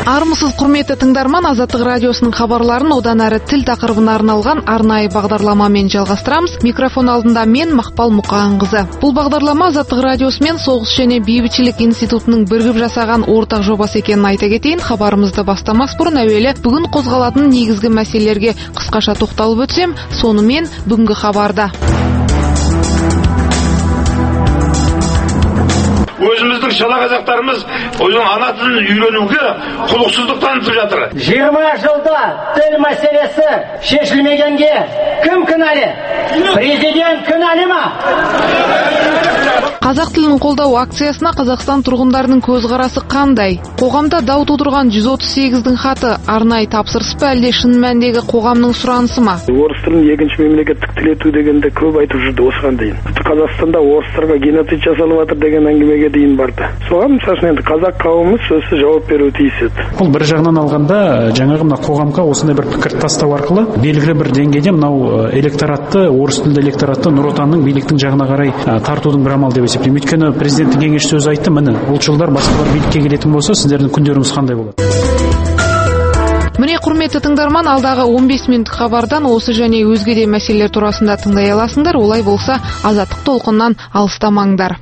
Армысыз құрметті тыңдарман, Азаттық радиосының хабарларын одан әрі тіл тақырыбына арналған арнайы бағдарламамен жалғастырамыз. Микрофон алдында мен Мақпал Мұқағанқызы. Бұл бағдарлама Азаттық радиосымен Соғыс және бейбітшілік институтының бірігіп жасаған ортақ жобасы екенін айта кетейін. Хабарымызды бастамас бұрын әуелі бүгін қозғалатын негізгі мәселелерге қысқаша тоқталып өтсем, сонымен бүгінгі хабарда. Өзіміздің шала қазақтарымыз өзінің ана тілін үйренуге құлықсыздық танытып жатыр. 20 жылда тіл мәселесі шешілмегенге кім кінәлі? Президент кінәлі ма? Қазақ тілін қолдау акциясына Қазақстан тұрғындарының көзқарасы қандай? Қоғамда дау тудырған 138-дің хаты арнайы тапсырыс па, әлде шын мәніндегі қоғамның сұранысы ма? Орыс тілін екінші мемлекеттік тіл ету дегенде көп айтып жүрді осыған дейін. Қазақстанда орыстарға геноцид жасалып жатыр деген әңгімеге дейін барды. Соған мысалы енді қазақ қауымы сөзсіз жауап беруі тиіс еді. Бұл бір жағынан алғанда жаңағы мына қоғамға осындай бір пікір тастау арқылы белгілі бір деңгейде мынау электоратты, орыс тілді электоратты Нұр Отанның биліктің жағына қарай тартудың бір амал деп есептеймін. Өйткені президенттің кеңес сөзі айтты, міне ұлтшылдар басқалар билікке келетін болса, сіздердің күндеріңіз қандай болады? Міне құрметті тыңдарман, алдағы 15 минуттық хабардан осы және өзге де мәселелер турасында тыңдай аласыңдар. Олай болса, Азаттық толқыннан алыстамаңдар.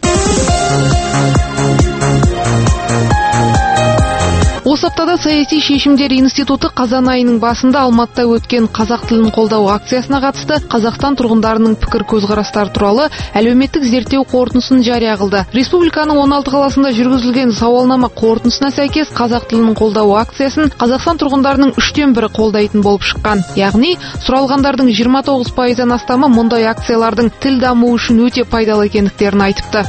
Осы аптада саяси шешімдер институты қазан айының басында Алматыда өткен қазақ тілін қолдау акциясына қатысты Қазақстан тұрғындарының пікір көзқарастары туралы әлеуметтік зерттеу қорытындысын жария қылды. Республиканың 16 қаласында жүргізілген сауалнама қорытындысына сәйкес қазақ тілін қолдау акциясын Қазақстан тұрғындарының 1/3 қолдайтын болып шыққан. Яғни, сұралғандардың 29%-нан астамы мұндай акциялардың тіл дамуы үшін өте пайдалы екендіктерін айтыпты.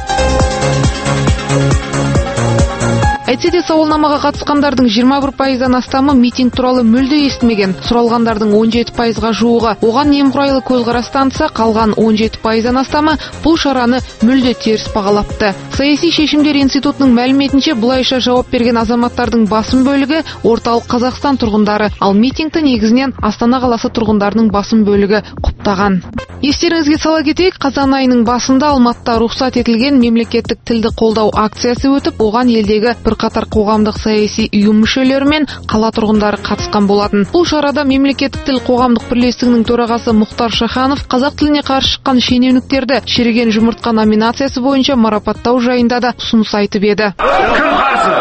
Әйтсе де сауалнамаға қатысқандардың 21%-нан астамы митинг туралы мүлде естімеген. Сұралғандардың 17%-ға жуығы оған немқұрайлы көзқарас танытса, қалған 17%-нан астамы бұл шараны мүлде теріс бағалапты. Саяси шешімдер институтының мәліметінше, бұлайша жауап берген азаматтардың басым бөлігі орталық Қазақстан тұрғындары, ал митингті негізінен Астана қаласы тұрғындарының басым бөлігі құптаған. Естеріңізге сала кетейік, қазан айының басында Алматыда рұқсат етілген мемлекеттік тілді қолдау акциясы өтіп, оған елдегі бірқатар қоғамдық саяси ұйым мүшелері мен қала тұрғындары қатысқан болатын. Бұл шарада мемлекеттік тіл қоғамдық бірлестігінің төрағасы Мұхтар Шаханов қазақ тіліне қарсы шыққан шенеуніктерді шіріген жұмыртқа номинациясы бойынша марапаттау жайында да ұсыныс айтып еді. Кім қарсы?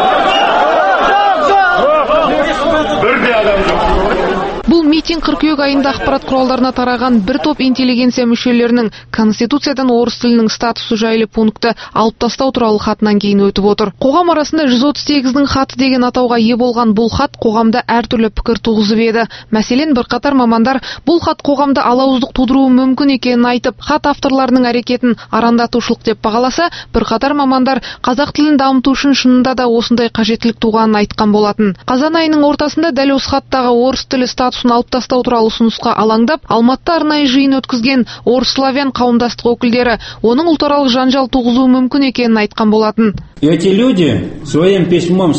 Бірде адам жоқ. Бұл митинг қыркүйек айында ақпарат құралдарына тараған бір топ интеллигенция мүшелерінің Конституциядан орыс тілінің статусы жайлы пункті алып тастау туралы хатынан кейін өтіп отыр. Қоғам арасында 138-дің хаты деген атауға ие болған бұл хат қоғамда әртүрлі пікір туғызып еді. Мәселен, бірқатар мамандар бұл хат қоғамда алауыздық тудыруы мүмкін екенін айтып, хат авторларының әрекетін арандатушылық деп бағаласа, бірқатар мамандар қазақ тілін дамыту үшін шынында да осындай қажеттілік туғанын айтқан болатын. Қазан айының ортасында дәл осы хаттағы орыс тілі статусын алып тастау туралы ұсынысқа алаңдап, Алматыда арнайы жиын өткізген орыс славян қауымдастық өкілдері оның ұлтаралық жанжал туғызуы мүмкін екенін айтқан болатын. Эти люди своим письмом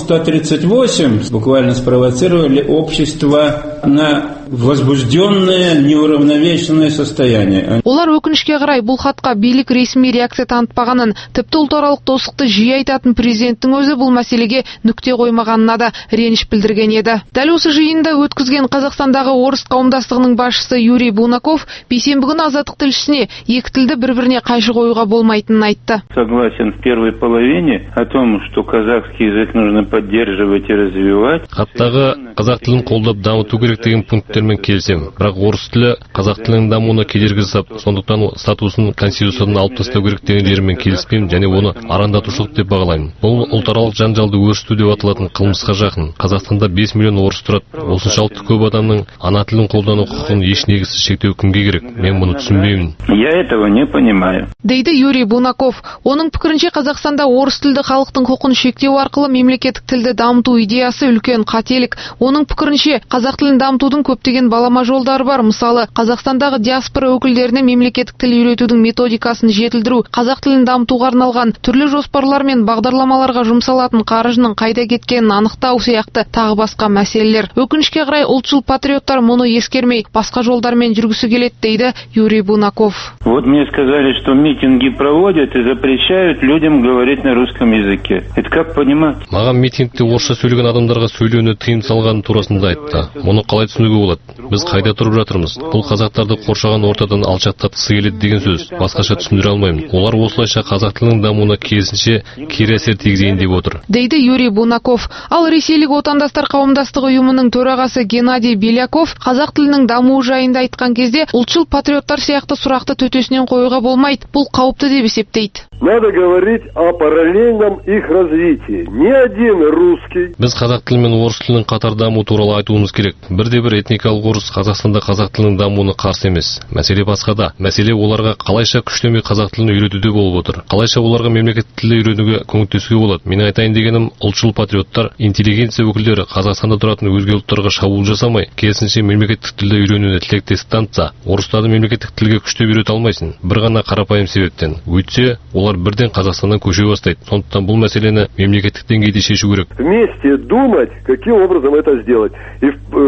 138 буквально спровоцировали общество на возбужденное, неуравновешенное состояние. Олар өкінішке қарай бұл хатқа билік ресми реакция танытпағанын, тіпті ұлтаралық достықты жиі айтатын президенттің өзі бұл мәселеге нүкте қоймағанына да реніш білдірген еді. Дәл осы жиында өткізген Қазақстандағы орыс қауымдастығының басшысы Юрий Бунаков бейсенбі күні Азаттық тілшісіне екі тілді бір-біріне қайшы қоюға болмайтынын айтты. Согласен в первой половине о том, что казахский язык нужно поддерживать и развивать. Хаттағы қазақ тілін қолдап дамыту керек деген пункттермен келісем. Бірақ орыс тілі қазақ тілінің дамуына кедергі жасап, сондықтан статусын Конституциядан алып тастау керек деген жермен келіспеймін және оны арандатушылық деп бағалаймын. Бұл ұлтаралық жанжалды өршіту деп аталатын қылмысқа жақын. Қазақстанда 5 миллион орыс тұрады. Осыншалықты көп адамның ана тілін қолдану құқығын еш негізсіз шектеу кімге керек? Мен мұны түсінбеймін. Я этого не понимаю. Дейді Юрий Бунаков. Оның пікірінше Қазақстанда орыс тілді халықтың құқын шектеу арқылы мемлекеттік тілді дамыту идеясы үлкен қателік. Оның пікірінше қазақ тілін дамытудың көптеген балама жолдары бар. Мысалы, Қазақстандағы диаспора өкілдеріне мемлекеттік тіл үйретудің методикасын жетілдіру, қазақ тілін дамытуға арналған түрлі жоспарлар мен бағдарламаларға жұмсалатын қаржының қайда кеткенін анықтау сияқты тағы басқа мәселелер. Өкінішке қарай ұлтшыл патриоттар мұны ескермей, басқа жолдармен жүргісі келеді, дейді Юрий Бунаков. Вот мне сказали, что митинги проводят и запрещают людям говорить на русском русском языке. Это как понимать? Маған митингте орысша сөйлеген адамдарға сөйлеуіне тыйым салғаны турасында айтты. Мұны қалай түсінуге болады? Біз қайда тұрып жатырмыз? Бұл қазақтарды қоршаған ортадан алшақтатқысы келеді деген сөз. Басқаша түсіндіре алмаймын. Олар осылайша қазақ тілінің дамуына керісінше кері әсер тигізейін деп отыр. Дейді Юрий Бунаков. Ал ресейлік отандастар қауымдастығы ұйымының төрағасы Геннадий Беляков қазақ тілінің дамуы жайында айтқан кезде ұлтшыл патриоттар сияқты сұрақты төтесінен қоюға болмайды. Бұл қауіпті деп есептейді. Надо говорить о параллельном их развитии. Ни один русский. Біз қазақ тілі мен орыс тілінің қатар даму туралы айтуымыз керек. Бірде-бір этникалық орыс Қазақстанда қазақ тілінің дамуына қарсы емес. Мәселе басқада. Мәселе оларға қалайша күштемей қазақ тілін үйретуде болып отыр. Қалайша оларға мемлекеттік тілді үйренуге көмектесуге болады. Мен айтайын дегенім, ұлтшыл патриоттар, интеллигенция өкілдері Қазақстанда тұратын өзге ұлттарға шабуыл жасамай, керісінше мемлекеттік тілді үйренуіне тілектестік танытса, орыстарды мемлекеттік тілге күштеп үйрете алмайсың. Бір ғана қарапайым себептен. Өйтсе, олар бірден Қазақстаннан көше бастайды. Сондықтан бұл мәселені мемлекеттік деңгейде шешу керек. Вместе думать, каким образом это сделать и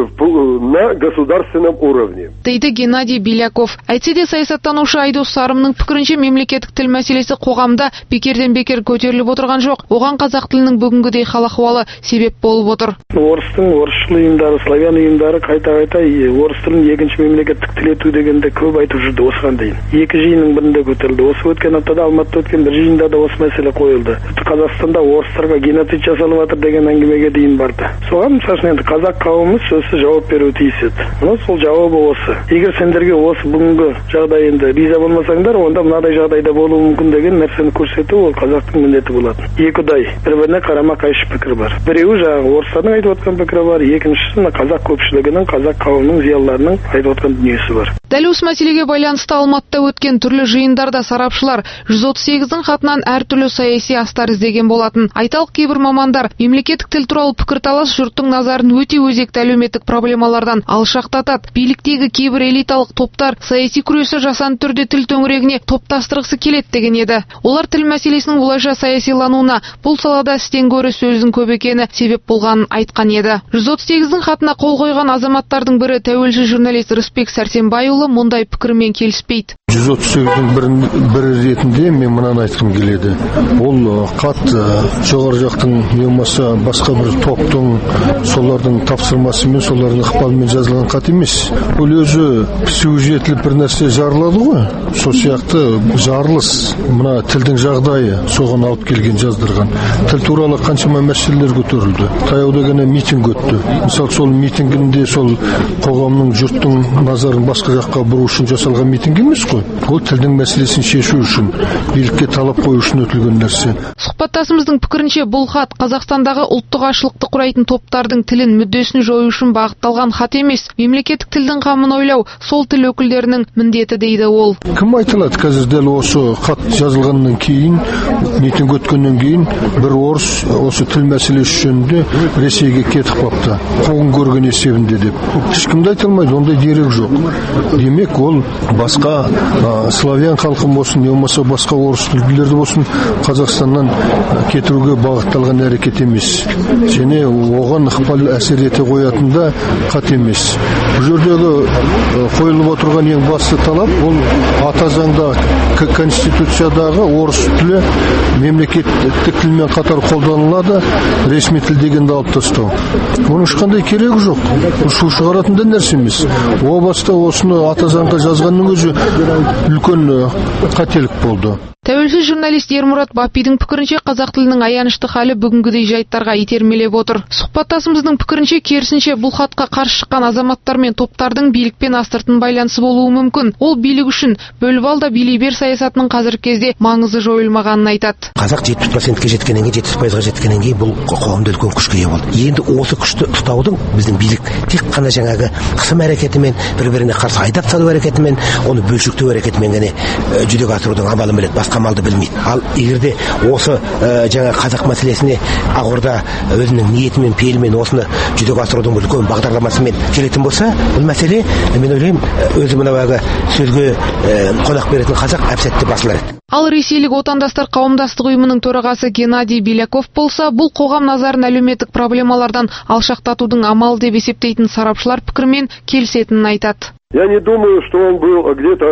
на государственном уровне. Дейді Геннадий Беляков. Әйтсе де саясаттанушы Айдос Сарымның пікірінше мемлекеттік тіл мәселесі қоғамда бекерден бекер көтеріліп отырған жоқ. Оған қазақ тілінің бүгінгідей хал-ахуалы себеп болып отыр. Орыстың орысшыл ұйымдары, славян ұйымдары қайта-қайта орыс тілін екінші мемлекеттік тіл ету дегенде көп айтып жүрді осыған дейін. Екі жиынның бірінде көтерілді. Осы өткен аптада Алматыда өткен бір жиында да осы мәселе қойылды. Қазақстанда орыстарға геноцид жасалып жатыр деген әңгімеге дейін барды. Соған мысалы енді қазақ қауымы сөзсіз жауап беруі тиіс еді. Сол жауабы осы. Егер сендерге осы бүгінгі жағдай енді риза болмасаңдар, онда мынадай жағдайда болуы мүмкін деген нәрсені көрсету ол қазақтың міндеті болады. Екі ұдай, бір-біріне қарама-қайшы пікір бар. Біреуі жаңағы орыстардың айтып отқан пікірі бар, екіншісі қазақ көпшілігінің, қазақ қауымының зиялыларының айтып отқан дүниесі бар. Дәл осы мәселеге байланысты Алматыда өткен түрлі жиындарда сарапшылар 138-дің хатынан әртүрлі саяси астар іздеген болатын. Айталық кейбір мамандар мемлекеттік тіл туралы пікірталас жұрттың назарын өте өзекті әлеуметтік проблемалардан алшақтатады. Биліктегі кейбір элиталық топтар саяси күресі жасанды түрде тіл төңірегіне топтастырғысы келеді деген еді. Олар тіл мәселесінің олайша саясилануына бұл салада істен гөрі сөздің көп екені себеп болғанын айтқан еді. 138-дің хатына қол қойған азаматтардың бірі тәуелсіз журналист Рысбек Сәрсенбайұлы мұндай пікірмен келіспейді. 138-дің бірі ретінде мен мынаны айтқым келеді. Ол хат жоғары жақтың немесе басқа бір топтың солардың тапсырмасымен, солардың ықпалымен жазылған хат емес. Ол өзі сюжетлі бір нәрсе жарылады ғой. Сол сияқты жарылыс, мына тілдің жағдайы соған алып келген жаздырған. Тіл туралы қаншама мәселелер көтерілді. Таяуда ғана митинг өтті. Мысалы сол митингінде сол қоғамның жұрттың назарын басқа жаққа бұру үшін жасалған митинг емес қой. Ол тілдің мәселесін шешу үшін, билікке талап қою үшін өтілген нәрсе. Сұхбаттасымыздың пікірінше бұл хат Қазақстандағы ұлттық ашылықты құрайтын топтардың тілін мүддесін жою үшін бағытталған хат емес, мемлекеттік тілдің қамын ойлау сол тіл өкілдерінің міндеті дейді ол. Кім айтылады қазір дәл осы хат жазылғаннан кейін, митинг өткеннен кейін бір орыс осы тіл мәселесі жөнінде Ресейге кетіп қалыпты, қуғын көрген есебінде деп. Ешкімді айта алмайды, ондай дерек жоқ. Демек ол басқа славян халқын болсын, не болмаса басқа орыс тілділерді болсын Қазақстаннан кетіруге бағытталған әрекет емес. Және оған ықпал әсер ете қоятында хат емес. Бұл жердегі қойылып отырған ең басты талап ол ата заңда, конституциядағы орыс тілі мемлекеттік тілмен қатар қолданылады, ресми тіл дегенді алып тастау. Оның ешқандай керегі жоқ. Шу шығаратын да нәрсе емес. О баста осыны ата заңға жазғанның өзі үлкен қателік болды. Тәуелсіз журналист Ермұрат Бапидің пікірінше қазақ тілінің аянышты халі бүгінгідей жайттарға итермелеп отыр. Сұхбаттасымыздың пікірінше керісінше бұл хатқа қарсы шыққан азаматтар мен топтардың билікпен астыртын байланысы болуы мүмкін. Ол билік үшін бөліп ал да билей бер саясатының қазіргі кезде маңызы жойылмағанын айтады. Қазақ 70%-ге жеткеннен кейін, 70%-ға жеткеннен кейін бұл қоғамда үлкен күшке ие болды. Енді осы күшті ұстаудың біздің билік тек қана жаңағы қысым әрекетімен, бір-біріне қарсы айдап салу әрекетімен, оны бөлшектеу әрекетімен ғана жүзеге асырудың амалын біледі. Қамалды білмейді. Ал егерде осы жаңа қазақ мәселесіне Ақорда өзінің ниетімен, пейілімен осыны жүзеге асырудың үлкен бағдарламасымен келетін болса, бұл мәселе мен ойлаймын өзі мынау сөзге қонақ беретін қазақ әп-сәтте басылар еді. Ал ресейлік отандастар қауымдастық ұйымының төрағасы Геннадий Беляков болса, бұл қоғам назарын әлеуметтік проблемалардан алшақтатудың амалы деп есептейтін сарапшылар пікірмен келісетінін айтады. Я не думаю, что он был где-то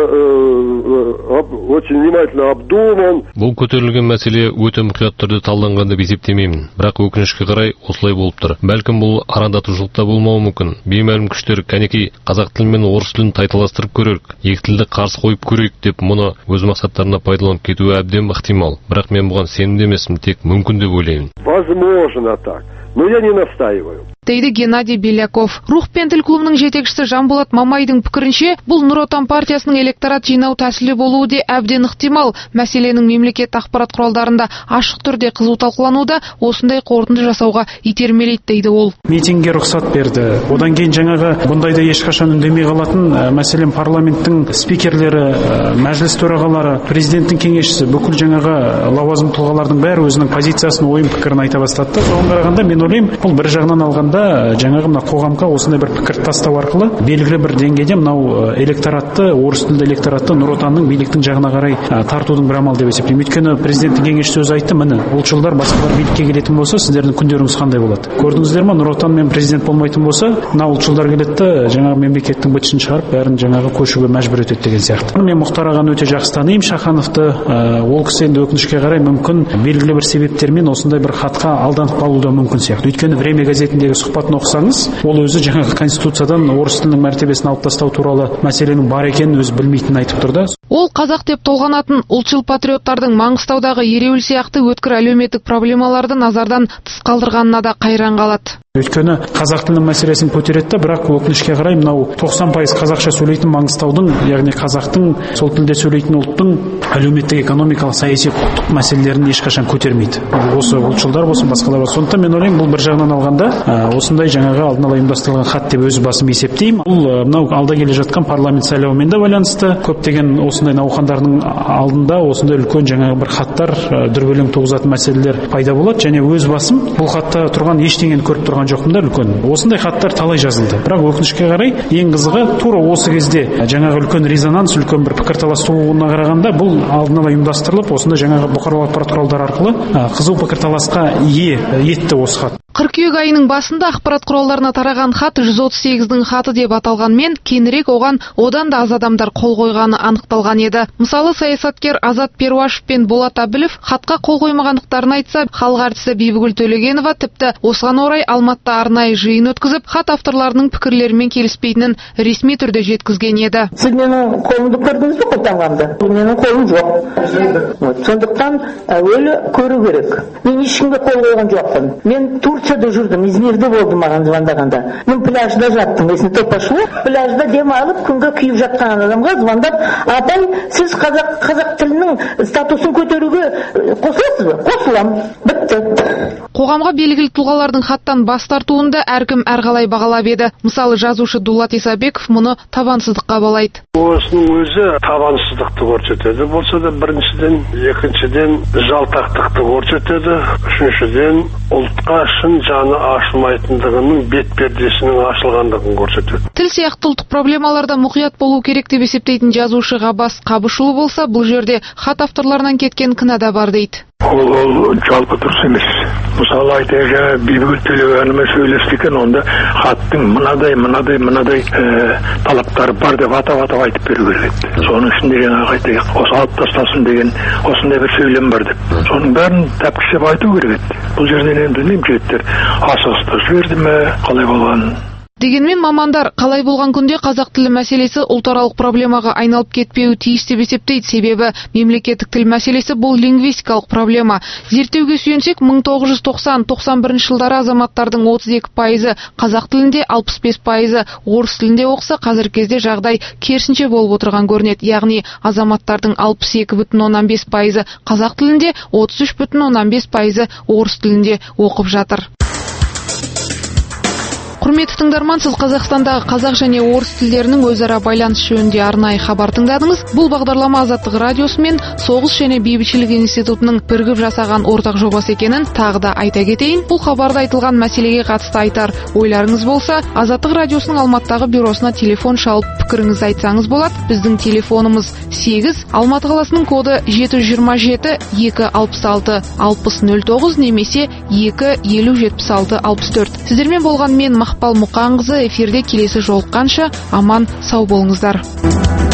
очень внимательно обдуман. Бұл көтерілген мәселе өте мұқият түрде талданған деп есептемеймін. Бірақ өкінішке қарай осылай болып тұр. Бәлкім бұл арандатушылықта болмауы мүмкін. Беймәлім күштер кәнекей қазақ тілі мен орыс тілін тайталастырып көрерік, екі тілді қарсы қойып көрейік деп мұны өз мақсаттарына пайдаланып кетуі әбден ықтимал. Бірақ мен бұған сенімді емеспін, тек мүмкін деп ойлаймын. Возможно так, но я не настаиваю. Дейді Геннадий Беляков. Рух пен тіл клубының жетекшісі Жанболат Мамайдың пікірінше, бұл Нұр Отан партиясының электорат жинау тәсілі болуы де әбден ықтимал. Мәселенің мемлекет ақпарат құралдарында ашық түрде қызу талқылануда, осындай қорытынды жасауға итермелейді дейді ол. Митингге рұқсат берді. Одан кейін жаңағы бұндайда ешқашан үндемей қалатын, мәселен парламенттің спикерлері, мәжіліс төрағалары, президенттің кеңесшісі, бүкіл жаңағы лауазым тұлғалардың бәрі өзінің позициясын, ойын пікірін айта бастады. Соған қарағанда мен ойлаймын, бұл бір жағынан алғанда жаңағы мына қоғамға осындай бір пікір тастау арқылы белгілі бір деңгейде мынау электоратты, орыс тілді электоратты Нұр Отанның биліктің жағына қарай тартудың бір амал деп есептеймін. Өйткені президенттің кеңесшісі өзі айтты, міне ұлтшылдар басқалар билікке келетін болса, сіздердің күндеріңіз қандай болады? Көрдіңіздер ме, Нұр Отан мен президент болмайтын болса, мына ұлтшылдар келеді, жаңағы мемлекеттің бытышын шығарып, бәрін жаңағы көшуге мәжбүр етеді деген сияқты. Мен Мұхтар ағаны өте жақсы танимын, Шахановты. Ол кісі енді өкінішке қарай мүмкін белгілі бір себептермен осындай бір хатқа алданып қалуы да мүмкін сияқты. Өйткені Время газетіндегі сұхбатын оқысаңыз, ол өзі жаңағы конституциядан орыс тілінің мәртебесін алып тастау туралы мәселенің бар екенін өзі білмейтінін айтып тұр да. Ол қазақ деп толғанатын ұлтшыл патриоттардың Маңғыстаудағы ереуіл сияқты өткір әлеуметтік проблемаларды назардан тыс қалдырғанына да қайран қалады. Өйткені қазақ тілінің мәселесін көтереді, бірақ өкінішке қарай мынау 90% қазақша сөйлейтін Маңғыстаудың, яғни қазақтың, сол тілде сөйлейтін ұлттың әлеуметтік, экономикалық, саяси, құқықтық мәселелерін ешқашан көтермейді. Осы ұлтшылдар болсын, басқалар болсын. Сондықтан мен ойлаймын, бұл бір жағынан алғанда осындай жаңағы алдын ала ұйымдастырылған хат деп өз басым есептеймін. Бұл мынау алда келе жатқан парламент сайлауымен де байланысты. Көптеген осындай науқандардың алдында осындай үлкен жаңағы бір хаттар дүрбелең туғызатын мәселелер пайда болады, және өз басым бұл хатта тұрған ештеңені көріп тұрған жоқпын да үлкен. Осындай хаттар талай жазылды. Бірақ өкінішке қарай ең қызығы тура осы кезде жаңағы үлкен резонанс, үлкен бір пікірталас тууына қарағанда бұл алдын ала ұйымдастырылып, осында жаңағы бұқаралық ақпарат құралдары арқылы қызу пікірталасқа ие етті осы хат. Қыркүйек айының басында ақпарат құралдарына тараған хат 138-дің хаты деп аталғанмен, кейінірек оған одан да аз адамдар қол қойғаны анықталған еді. Мысалы, саясаткер Азат Перуашев пен Болат Абілов хатқа қол қоймағандықтарын айтса, халық әртісі Бибігүл Төлегенова тіпті осыған орай Алматыда арнайы жиын өткізіп, хат авторларының пікірлерімен келіспейтінін ресми түрде жеткізген еді. Сіз менің қолымды көрдіңіз бе қолданғанды? Менің қолым жоқ. Сондықтан әуелі көру керек. Мен ешкімге қол қойған жоқпын. Мен Турцияда жүрдім, Измирде болдым маған звондағанда. Мен пляжда жаттым, если то пошло. Пляжда дем алып, күнге күйіп жатқан адамға звондап, апай, сіз қазақ тілінің статусын көтеруге қосыласыз ба? Қосылам. Бітті. Қоғамға белгілі тұлғалардың хаттан бас тартуында әркім әрқалай бағалап еді. Мысалы, жазушы Дулат Исабеков мұны табансыздыққа балайды. Осының өзі табансыздықты көрсетеді. Болса да біріншіден, екіншіден жалтақтықты көрсетеді. Үшіншіден ұлтқа шын жаны ашылмайтындығының бет пердесінің ашылғандығын көрсетеді. Тіл сияқты ұлттық проблемаларда мұқият болу керек деп есептейтін жазушы Ғаббас Қабышұлы болса, бұл жерде хат авторларынан кеткен кінә да бар дейді. Ол жалпы дұрыс емес. Мысалы айтайық, Бибігүл Төлегеновамен сөйлестікен, онда хаттың мынадай талаптары бар деп атап айтып беру керек. Соның ішінде жаңағы айтайық, осы алып тастасын деген осындай бір сөйлем бар деп. Соның бәрін тәпкішеп айту керек еді. Бұл жерден енді білмеймін, жігіттер асығыстау жіберді ме, қалай болғанын. Дегенмен мамандар қалай болған күнде қазақ тілі мәселесі ұлтаралық проблемаға айналып кетпеуі тиіс деп есептейді. Себебі мемлекеттік тіл мәселесі бұл лингвистикалық проблема. Зерттеуге сүйенсек, 1990-91 жылдары азаматтардың 32% қазақ тілінде, 65% орыс тілінде оқыса, қазіргі кезде жағдай керісінше болып отырған көрінеді. Яғни азаматтардың 62,15% қазақ тілінде, 33,15% орыс тілінде оқып жатыр. Құрметті тыңдарман, сіз Қазақстандағы қазақ және орыс тілдерінің өзара байланыс жөнінде арнайы хабар тыңдадыңыз. Бұл бағдарлама Азаттық радиосы мен Соғыс және бейбітшілік институтының бірігіп жасаған ортақ жобасы екенін тағы да айта кетейін. Бұл хабарда айтылған мәселеге қатысты айтар ойларыңыз болса, Азаттық радиосының Алматыдағы бюросына телефон шалып пікіріңіз айтсаңыз болады. Біздің телефонымыз 8, Алматы қаласының коды 727 266 6009 немесе 2 50 76 64. Сіздермен болған мен Жапал Мукан кызы, эфирде келесі жолыққанша аман сау болыңыздар.